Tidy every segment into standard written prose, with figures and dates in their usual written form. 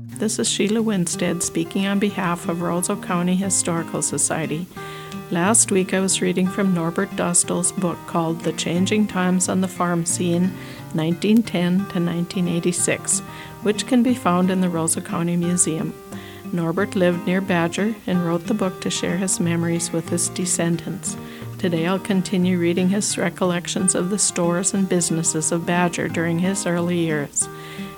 This is Sheila Winstead speaking on behalf of Roseau County Historical Society. Last week I was reading from Norbert Dostal's book called The Changing Times on the Farm Scene, 1910 to 1986, which can be found in the Roseau County Museum. Norbert lived near Badger and wrote the book to share his memories with his descendants. Today I'll continue reading his recollections of the stores and businesses of Badger during his early years.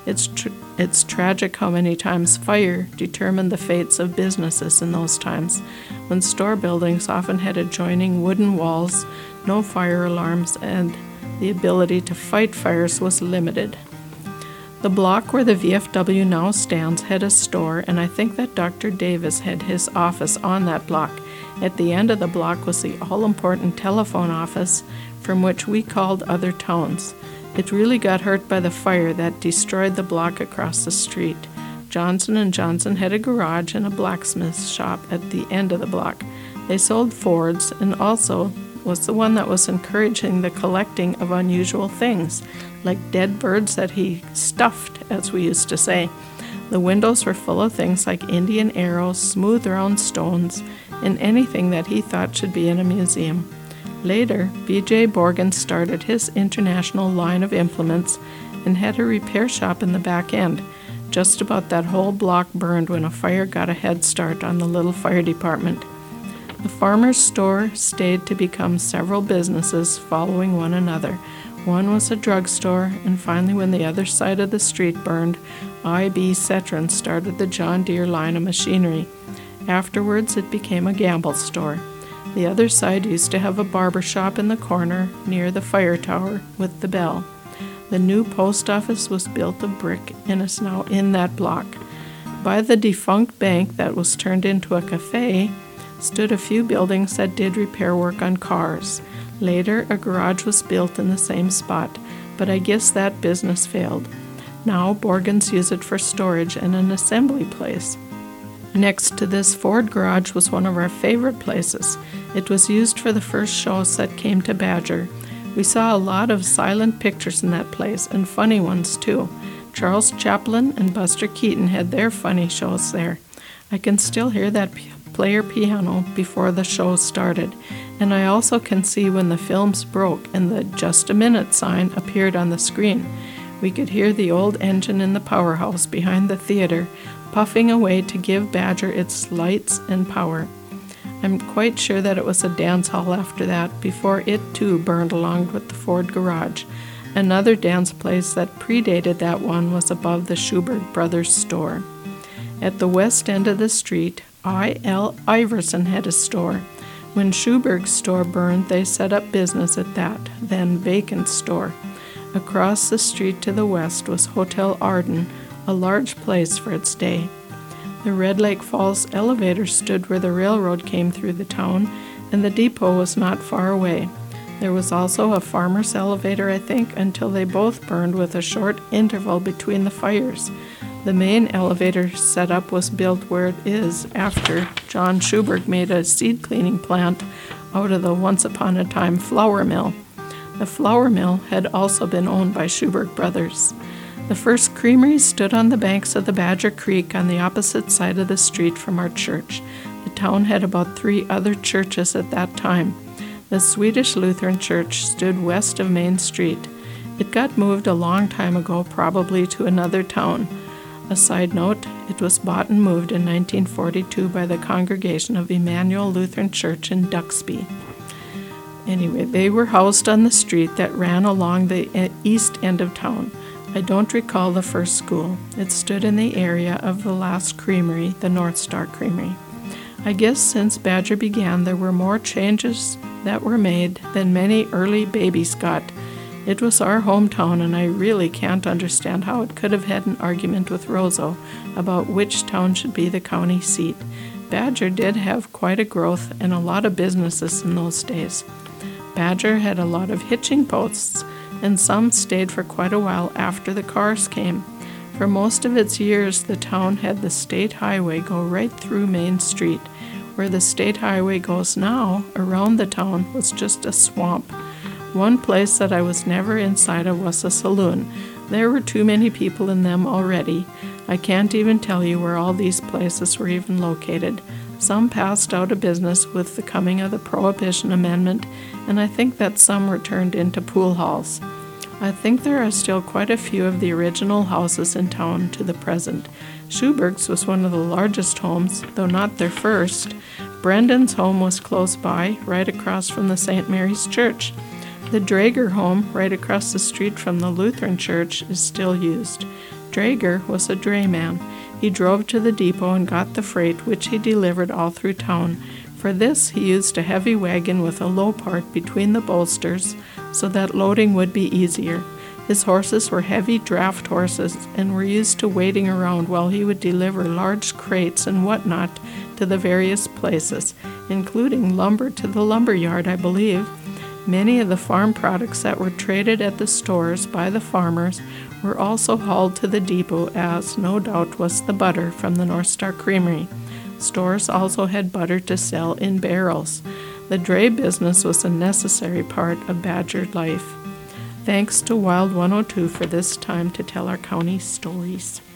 It's tragic how many times fire determined the fates of businesses in those times, when store buildings often had adjoining wooden walls, no fire alarms, and the ability to fight fires was limited. The block where the VFW now stands had a store, and I think that Dr. Davis had his office on that block. At the end of the block was the all-important telephone office from which we called other towns. It really got hurt by the fire that destroyed the block across the street. Johnson & Johnson had a garage and a blacksmith shop at the end of the block. They sold Fords and also was the one that was encouraging the collecting of unusual things, like dead birds that he stuffed, as we used to say. The windows were full of things like Indian arrows, smooth round stones, and anything that he thought should be in a museum. Later, B.J. Borgen started his international line of implements and had a repair shop in the back end. Just about that whole block burned when a fire got a head start on the little fire department. The farmer's store stayed to become several businesses following one another. One was a drugstore, and finally when the other side of the street burned, I.B. Cetron started the John Deere line of machinery. Afterwards, it became a gamble store. The other side used to have a barber shop in the corner near the fire tower with the bell. The new post office was built of brick and is now in that block. By the defunct bank that was turned into a cafe stood a few buildings that did repair work on cars. Later, a garage was built in the same spot, but I guess that business failed. Now, Borgens use it for storage and an assembly place. Next to this Ford garage was one of our favorite places. It was used for the first shows that came to Badger. We saw a lot of silent pictures in that place, and funny ones too. Charles Chaplin and Buster Keaton had their funny shows there. I can still hear that player piano before the show started, and I also can see when the films broke and the "Just a Minute" sign appeared on the screen. We could hear the old engine in the powerhouse behind the theater puffing away to give Badger its lights and power. I'm quite sure that it was a dance hall after that, before it too burned along with the Ford garage. Another dance place that predated that one was above the Schubert Brothers store. At the west end of the street, I.L. Iverson had a store. When Schuberg's store burned, they set up business at that, then vacant store. Across the street to the west was Hotel Arden, a large place for its day. The Red Lake Falls elevator stood where the railroad came through the town, and the depot was not far away. There was also a farmer's elevator, I think, until they both burned with a short interval between the fires. The main elevator setup was built where it is after John Schubert made a seed cleaning plant out of the once-upon-a-time flour mill. The flour mill had also been owned by Schubert Brothers. The first creamery stood on the banks of the Badger Creek on the opposite side of the street from our church. The town had about 3 other churches at that time. The Swedish Lutheran Church stood west of Main Street. It got moved a long time ago, probably to another town. A side note, it was bought and moved in 1942 by the congregation of Emmanuel Lutheran Church in Duxby. Anyway, they were housed on the street that ran along the east end of town. I don't recall the first school. It stood in the area of the last creamery, the North Star Creamery. I guess since Badger began, there were more changes that were made than many early babies got. It was our hometown, and I really can't understand how it could have had an argument with Roseau about which town should be the county seat. Badger did have quite a growth and a lot of businesses in those days. Badger had a lot of hitching posts, and some stayed for quite a while after the cars came. For most of its years, the town had the state highway go right through Main Street. Where the state highway goes now, around the town, was just a swamp. One place that I was never inside of was a saloon. There were too many people in them already. I can't even tell you where all these places were even located. Some passed out of business with the coming of the Prohibition Amendment, and I think that some were turned into pool halls. I think there are still quite a few of the original houses in town to the present. Schuberg's was one of the largest homes, though not their first. Brendan's home was close by, right across from the St. Mary's Church. The Draeger home, right across the street from the Lutheran Church, is still used. Draeger was a drayman. He drove to the depot and got the freight, which he delivered all through town. For this, he used a heavy wagon with a low part between the bolsters so that loading would be easier. His horses were heavy draft horses and were used to waiting around while he would deliver large crates and whatnot to the various places, including lumber to the lumber yard, I believe. Many of the farm products that were traded at the stores by the farmers were also hauled to the depot, as no doubt was the butter from the North Star Creamery. Stores also had butter to sell in barrels. The dray business was a necessary part of Badger life. Thanks to Wild 102 for this time to tell our county stories.